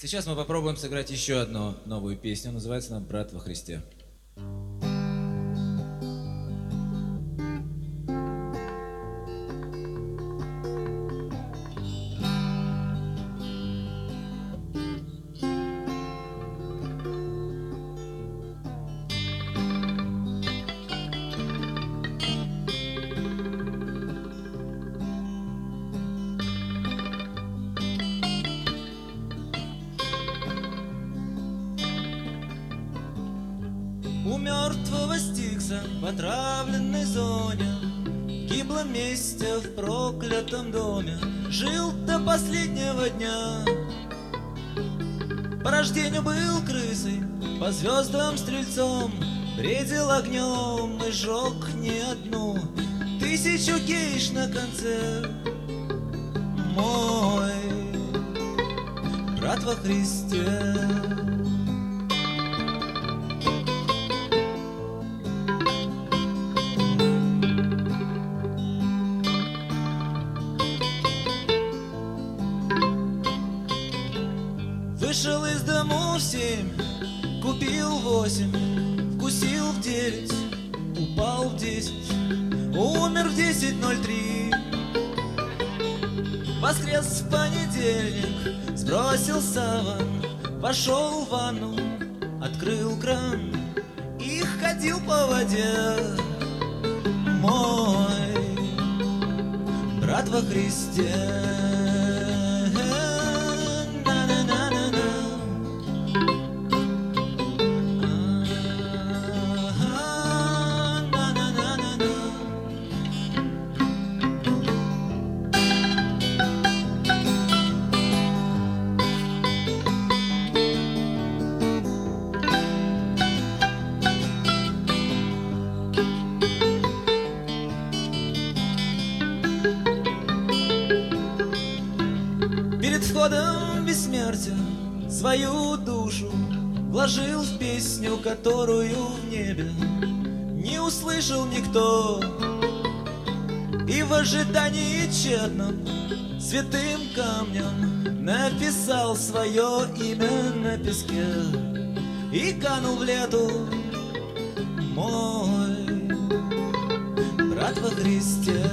Сейчас мы попробуем сыграть еще одну новую песню. Называется она «Брат во Христе». У мертвого Стикса в отравленной зоне гибло вместе в проклятом доме. Жил до последнего дня. По рождению был крысой, по звездам стрельцом, бредил огнем и жег не одну тысячу гейш на конце. Мой брат во Христе. Вышел из дому в 7, купил 8, вкусил в 9, упал в 10, умер в 10:03. Воскрес в понедельник, сбросил саван, вошел в ванну, открыл кран и ходил по воде. Мой брат во Христе. Перед входом в бессмертие свою душу вложил в песню, которую в небе не услышал никто. И в ожидании тщетном святым камнем написал свое имя на песке и канул в лету. Мой брат во Христе.